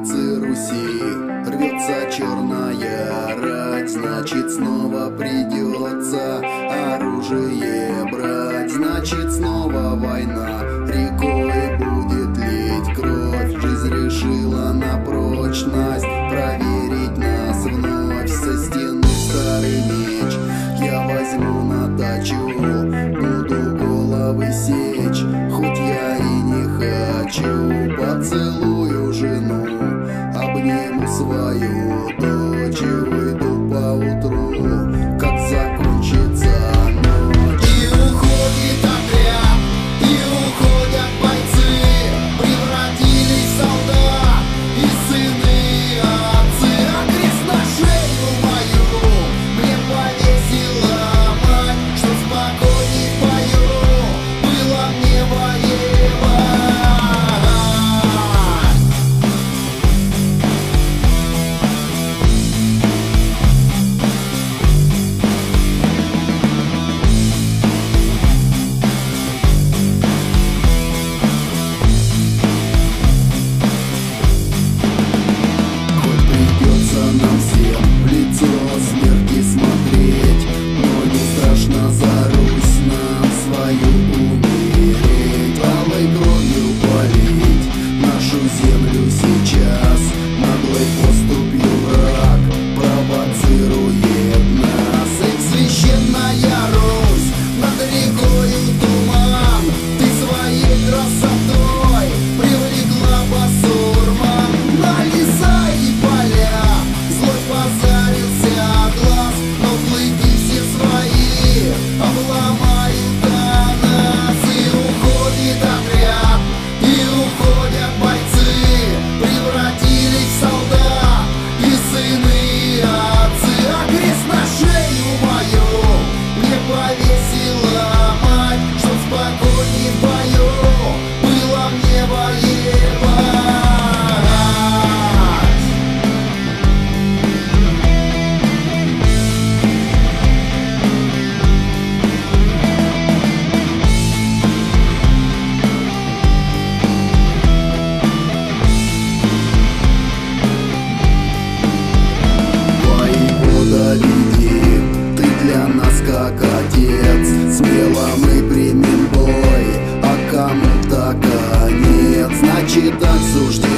столицы Руси рвется черная рать, значит снова придется оружие брать, значит снова война рекой будет лить кровь. Жизнь решила на прочность проверить нас вновь. Со стены старый меч я возьму на дачу, буду головы сечь, хоть я и не хочу. Поцелую жену, обниму свою дочь и выйду поутру, как закончится ночь. И уходит отряд, и уходят бойцы, превратились в солдат и сыны и отцы. А крест на шею мою мне повесила мать, что спокойней в бою было мне воевать. Хоть придется нам всем в лицо смерти смотреть, но не страшно за Русь нам свою умереть. Алой кровью полить нашу землю сейчас, наглой поступью враг провоцирует нас. Эх, священная Русь, над рекою туман, ты своей красотой привлекла басурман. На леса и поля злой позарился глаз, но клыки все свои обломают до нас. И уходит отряд, и уходят бойцы, превратились в солдат и сыны и отцы. А крест на шею мою мне повесила мать, чтоб спокойней в бою было мне воевать. Воевода, веди, ты для нас как отец, смело мы примем бой, а кому-то конец. Значит, так суждено.